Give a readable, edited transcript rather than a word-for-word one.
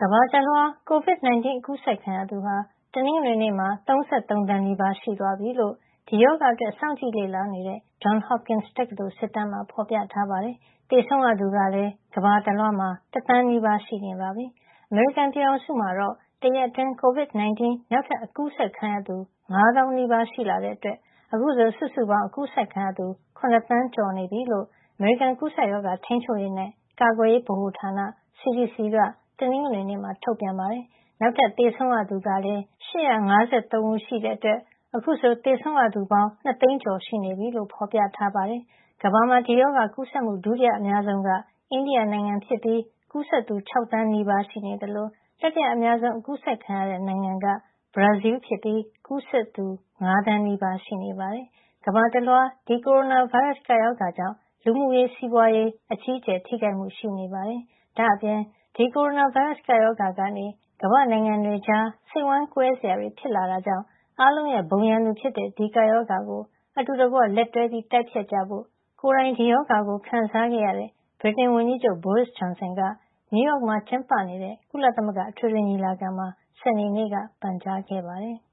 ကမ္ဘာတလွှား COVID-19 အကူးစက်ခံရသူဟာ တနင်္ဂနွေနေ့မှာ 33 သန်းနီးပါးရှိသွားပြီလို့ ဒီရောဂါအတွက် စောင့်ကြည့်လေ့လာနေတဲ့ Johns Hopkins တက္ကသိုလ် စစ်တမ်းမှာ ဖော်ပြထားပါတယ်။ သေဆုံးရသူကလည်း ကမ္ဘာတလွှားမှာ ၁ သန်းနီးပါးရှိနေပါပြီ။ အမေရိကန်ပြည်ထောင်စုမှာတော့ တရက်အတွင်း COVID-19 နောက်ထပ် အကူးစက်ခံရသူ ၅ သောင်းနီးပါးရှိလာတဲ့အတွက် အခုဆို စုစုပေါင်း အကူးစက်ခံရသူ ၇ သန်းကျော်နေပြီလို့ အမေရိကန် ကူးစက်ရောဂါ ထိန်းချုပ်ရေးနဲ့ ကာကွယ်ရေးဗဟိုဌာန CDC က တနင်္ဂနွေနေ့မှာ ထုတ်ပြန်ပါတယ်။ နောက်ထပ် သေဆုံးရသူကလည်း ၈၅၃ ဦးရှိတဲ့အတွက် အခုဆို သေဆုံးရသူပေါင်း ၂ သိန်းကျော်ရှိနေပြီလို့ ဖော်ပြထားပါတယ်။ ကမ္ဘာမှာ ဒီရောဂါကူးစက်မှု ဒုတိယအများဆုံးက အိန္ဒိယနိုင်ငံဖြစ်ပြီး ကူးစက်သူ ၆ သန်းနီးပါးရှိနေသလို တတိယအများဆုံး ကူးစက်ခံရတဲ့နိုင်ငံက ဘရာဇီးလ်ဖြစ်ပြီး ကူးစက်သူ ၅ သန်းနီးပါးရှိနေပါတယ်။ ကမ္ဘာတလွှား ဒီကိုရိုနာဗိုင်းရပ်စ် ကပ်ရောဂါကြောင့် လူမှုရေး စီးပွားရေး အကြီးအကျယ် ထိခိုက်မှုရှိနေပါတယ်။ ဒါ့အပြင် ဒီကိုရိုနာဗိုင်းရပ်စ် ကပ်ရောဂါကနေ ကမ္ဘာ့နိုင်ငံတွေကြား စိတ်ဝမ်းကွဲစရာတွေ ဖြစ်လာတာကြောင့် အားလုံးရဲ့ ဘုံရန်သူဖြစ်တဲ့ ဒီကပ်ရောဂါကို အတူတကွ လက်တွဲတိုက်ဖျက်ကြဖို့ ကိုယ်တိုင်ဒီရောဂါကို ခံစားခဲ့ရတဲ့ ဗြိတိန်ဝန်ကြီးချုပ် Boris Johnson က နယူးယောက်မှာ ကျင်းပနေတဲ့ ကုလသမဂ္ဂ အထွေထွေညီလာခံမှာ စနေနေ့က ပန်ကြားခဲ့ပါတယ်။